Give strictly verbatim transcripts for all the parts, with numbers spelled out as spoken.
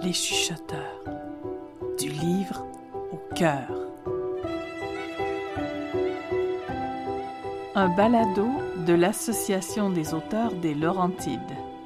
Les chuchoteurs, du livre au cœur. Un balado de l'Association des auteurs des Laurentides.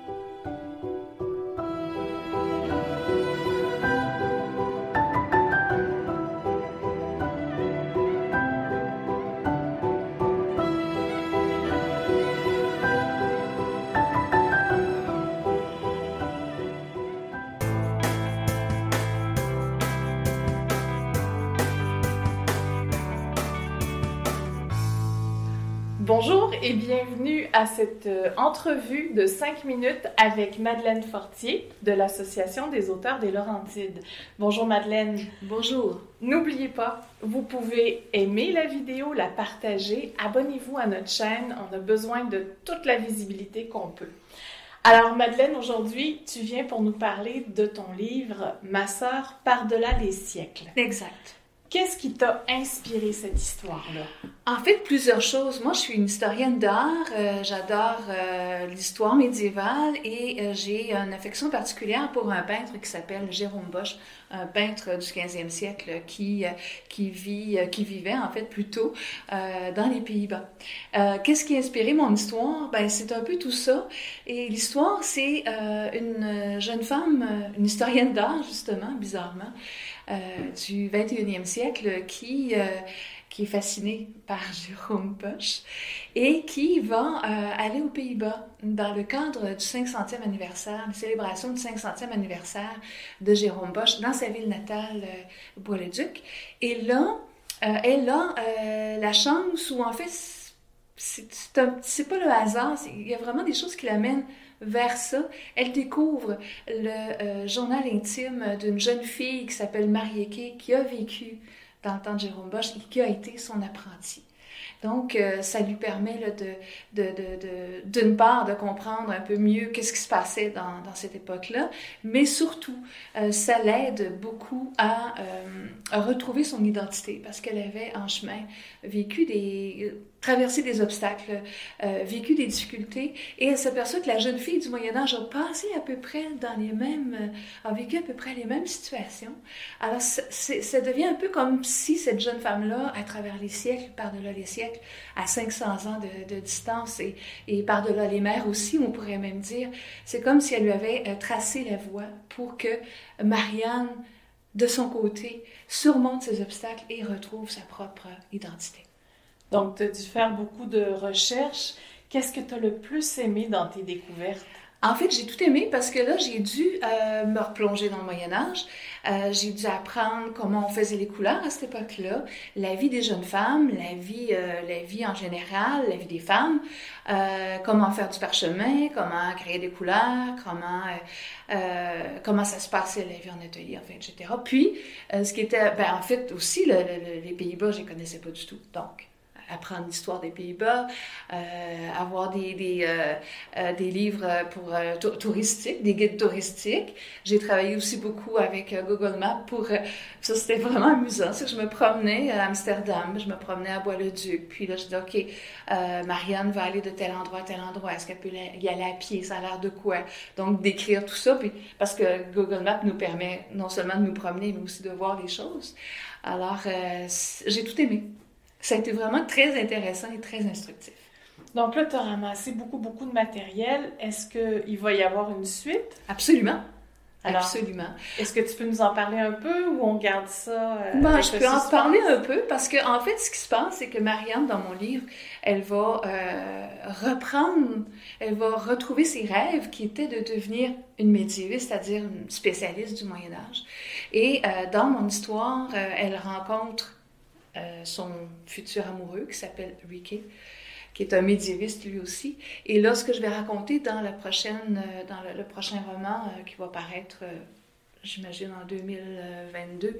Bonjour et bienvenue à cette euh, entrevue de cinq minutes avec Madeleine Fortier de l'Association des auteurs des Laurentides. Bonjour Madeleine. Bonjour. N'oubliez pas, vous pouvez aimer la vidéo, la partager, abonnez-vous à notre chaîne, on a besoin de toute la visibilité qu'on peut. Alors Madeleine, aujourd'hui, tu viens pour nous parler de ton livre « Ma sœur par-delà les siècles ». Exact. Qu'est-ce qui t'a inspiré cette histoire-là? En fait, plusieurs choses. Moi, je suis une historienne d'art. Euh, j'adore euh, l'histoire médiévale et euh, j'ai une affection particulière pour un peintre qui s'appelle Jérôme Bosch, un peintre du quinzième siècle qui, euh, qui, vit, euh, qui vivait en fait plutôt euh, dans les Pays-Bas. Euh, qu'est-ce qui a inspiré mon histoire? Ben, c'est un peu tout ça. Et l'histoire, c'est euh, une jeune femme, une historienne d'art, justement, bizarrement, Euh, du vingt et unième siècle qui, euh, qui est fascinée par Jérôme Bosch et qui va euh, aller aux Pays-Bas dans le cadre du cinq centième anniversaire, la célébration du cinq centième anniversaire de Jérôme Bosch dans sa ville natale, euh, Bois-le-Duc. Et là, euh, elle a euh, la chance où en fait, c'est, c'est, un, c'est pas le hasard, c'est, il y a vraiment des choses qui l'amènent vers ça. Elle découvre le euh, journal intime d'une jeune fille qui s'appelle Marieke, qui a vécu dans le temps de Jérôme Bosch et qui a été son apprenti. Donc, euh, ça lui permet là, de, de, de, de, d'une part de comprendre un peu mieux qu'est-ce qui se passait dans, dans cette époque-là, mais surtout, euh, ça l'aide beaucoup à, euh, à retrouver son identité parce qu'elle avait en chemin vécu des... traversé des obstacles, euh, vécu des difficultés, et elle s'aperçoit que la jeune fille du Moyen-Âge a passé à peu près dans les mêmes, euh, a vécu à peu près les mêmes situations. Alors, c'est, ça devient un peu comme si cette jeune femme-là, à travers les siècles, par-delà les siècles, à cinq cents ans de, de distance, et, et par-delà les mers aussi, on pourrait même dire, c'est comme si elle lui avait euh, tracé la voie pour que Marianne, de son côté, surmonte ses obstacles et retrouve sa propre identité. Donc, tu as dû faire beaucoup de recherches. Qu'est-ce que tu as le plus aimé dans tes découvertes? En fait, j'ai tout aimé parce que là, j'ai dû euh, me replonger dans le Moyen-Âge. Euh, j'ai dû apprendre comment on faisait les couleurs à cette époque-là, la vie des jeunes femmes, la vie, euh, la vie en général, la vie des femmes, euh, comment faire du parchemin, comment créer des couleurs, comment, euh, euh, comment ça se passait la vie en atelier, enfin, et cetera. Puis, euh, ce qui était, ben, en fait, aussi, le, le, les Pays-Bas, je les connaissais pas du tout, donc... apprendre l'histoire des Pays-Bas, euh, avoir des, des, euh, euh, des livres pour, euh, t- touristiques, des guides touristiques. J'ai travaillé aussi beaucoup avec euh, Google Maps pour... Euh, ça, c'était vraiment amusant. C'est que je me promenais à Amsterdam, je me promenais à Bois-le-Duc. Puis là, je dis, OK, euh, Marianne va aller de tel endroit à tel endroit. Est-ce qu'elle peut y aller à pied? Ça a l'air de quoi? Donc, d'écrire tout ça. Puis, parce que Google Maps nous permet non seulement de nous promener, mais aussi de voir les choses. Alors, euh, j'ai tout aimé. Ça a été vraiment très intéressant et très instructif. Donc là, tu as ramassé beaucoup, beaucoup de matériel. Est-ce qu'il va y avoir une suite? Absolument. Alors, Absolument. Est-ce que tu peux nous en parler un peu ou on garde ça? Euh, ben, je peux en parler un peu parce que en fait, ce qui se passe, c'est que Marianne, dans mon livre, elle va euh, reprendre, elle va retrouver ses rêves qui étaient de devenir une médiéviste, c'est-à-dire une spécialiste du Moyen-Âge. Et euh, dans mon histoire, euh, elle rencontre Euh, son futur amoureux qui s'appelle Ricky, qui est un médiéviste lui aussi. Et là, ce que je vais raconter dans, la prochaine, euh, dans le, le prochain roman euh, qui va paraître, euh, j'imagine, en deux mille vingt-deux,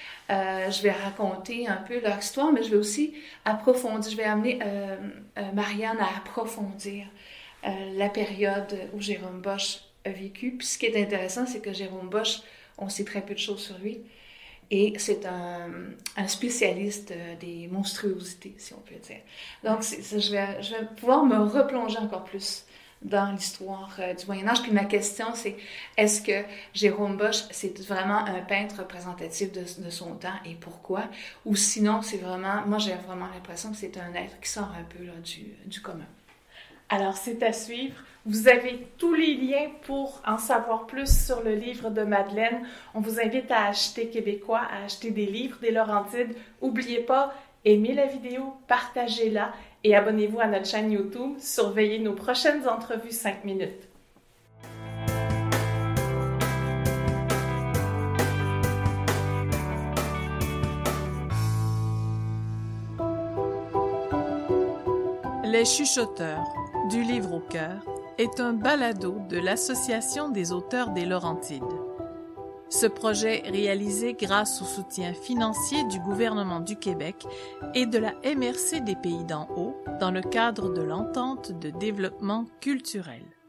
euh, je vais raconter un peu leur histoire, mais je vais aussi approfondir, je vais amener euh, euh, Marianne à approfondir euh, la période où Jérôme Bosch a vécu. Puis ce qui est intéressant, c'est que Jérôme Bosch, on sait très peu de choses sur lui. Et c'est un, un spécialiste des monstruosités, si on peut dire. Donc, c'est, c'est, je, vais, je vais pouvoir me replonger encore plus dans l'histoire euh, du Moyen-Âge. Puis ma question, c'est est-ce que Jérôme Bosch, c'est vraiment un peintre représentatif de, de son temps et pourquoi? Ou sinon, c'est vraiment, moi j'ai vraiment l'impression que c'est un être qui sort un peu là, du, du commun. Alors, c'est à suivre. Vous avez tous les liens pour en savoir plus sur le livre de Madeleine. On vous invite à acheter québécois, à acheter des livres des Laurentides. N'oubliez pas, aimez la vidéo, partagez-la et abonnez-vous à notre chaîne YouTube. Surveillez nos prochaines entrevues cinq minutes. Les Chuchoteurs, du livre au cœur, est un balado de l'Association des auteurs des Laurentides. Ce projet réalisé grâce au soutien financier du gouvernement du Québec et de la M R C des Pays d'en haut dans le cadre de l'entente de développement culturel.